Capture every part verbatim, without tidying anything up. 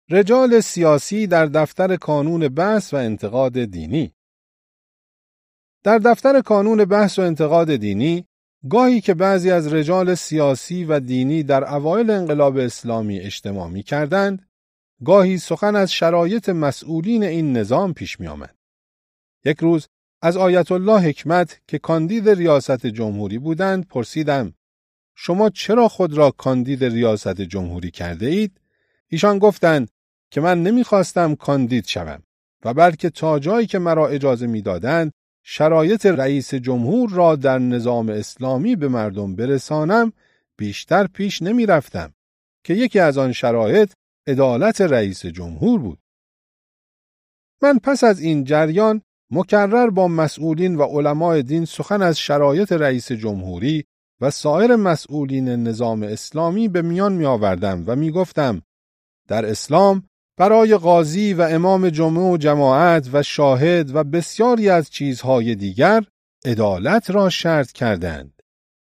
رجال سیاسی در دفتر کانون بحث و انتقاد دینی. در دفتر کانون بحث و انتقاد دینی، گاهی که بعضی از رجال سیاسی و دینی در اوایل انقلاب اسلامی اجتماع می کردند، گاهی سخن از شرایط مسئولین این نظام پیش می آمد. یک روز از آیت الله حکمت که کاندید ریاست جمهوری بودند پرسیدم: شما چرا خود را کاندید ریاست جمهوری کرده اید؟ ایشان گفتند که من نمیخواستم کاندید شوم و بلکه تا جایی که مرا اجازه میدادند شرایط رئیس جمهور را در نظام اسلامی به مردم برسانم بیشتر پیش نمی رفتم که یکی از آن شرایط عدالت رئیس جمهور بود. من پس از این جریان مکرر با مسئولین و علمای دین سخن از شرایط رئیس جمهوری و سایر مسئولین نظام اسلامی به میان می آوردم و می گفتم در اسلام برای قاضی و امام جمعه و جماعت و شاهد و بسیاری از چیزهای دیگر عدالت را شرط کردند.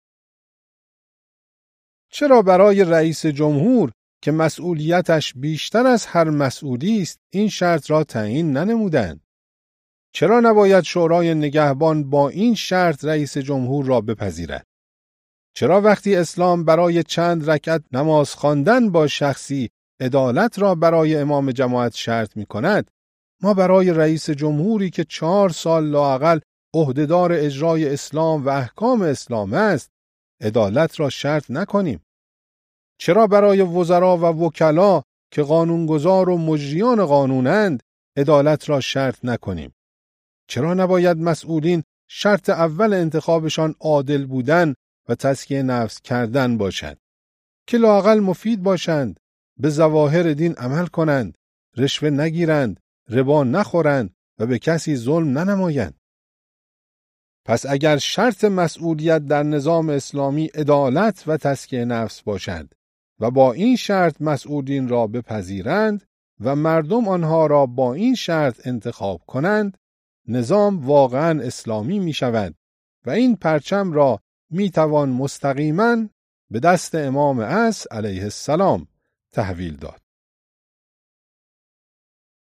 چرا برای رئیس جمهور که مسئولیتش بیشتر از هر مسئولی است این شرط را تعیین ننمودند؟ چرا نباید شورای نگهبان با این شرط رئیس جمهور را بپذیرد؟ چرا وقتی اسلام برای چند رکعت نماز خواندن با شخصی عدالت را برای امام جماعت شرط می کند، ما برای رئیس جمهوری که چهار سال لااقل عهدهدار اجرای اسلام و احکام اسلام است عدالت را شرط نکنیم؟ چرا برای وزرا و وکلا که قانونگذار و مجریان قانونند عدالت را شرط نکنیم؟ چرا نباید مسئولین شرط اول انتخابشان عادل بودن و تزکیه نفس کردن باشد که لااقل مفید باشند، به ظواهر دین عمل کنند، رشوه نگیرند، ربا نخورند و به کسی ظلم ننمایند؟ پس اگر شرط مسئولیت در نظام اسلامی عدالت و تزکیه نفس باشد و با این شرط مسئولین را بپذیرند و مردم آنها را با این شرط انتخاب کنند، نظام واقعا اسلامی می شود و این پرچم را می توان مستقیما به دست امام عصر علیه السلام تحویل داد.